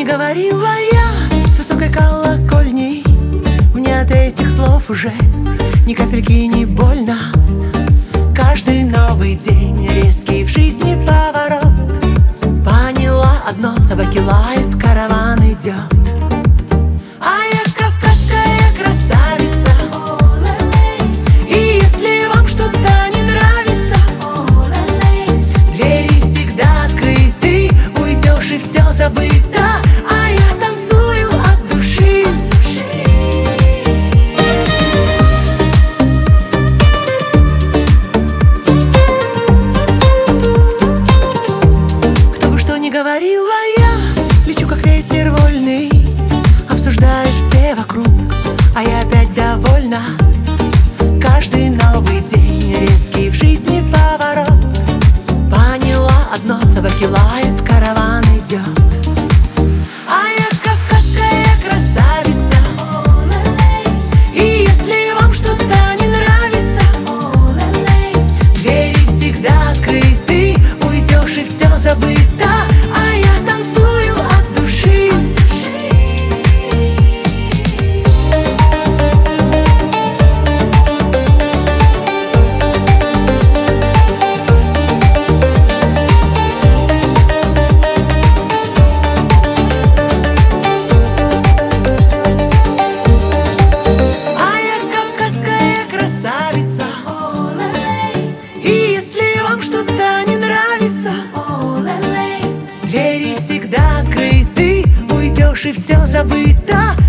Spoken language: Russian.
не говорила я с высокой колокольни, мне от этих слов уже ни капельки не больно. Каждый новый день резкий в жизни поворот. Поняла одно: собаки лают, караван идет. А я кавказская красавица, и если вам что-то не нравится, двери всегда открыты, уйдешь и все забыто. А я танцую от души. Кто бы что ни говорила, я лечу как ветер вольный, обсуждают все вокруг, а я опять довольна. Каждый новый день резкий в жизни поворот. Поняла одно: собаки лают, караван идет. А я кавказская красавица, и если вам что-то не нравится, двери всегда открыты, уйдешь и все забыто. А я танцую от души. И если вам что-то не нравится, двери всегда открыты, уйдешь и все забыто.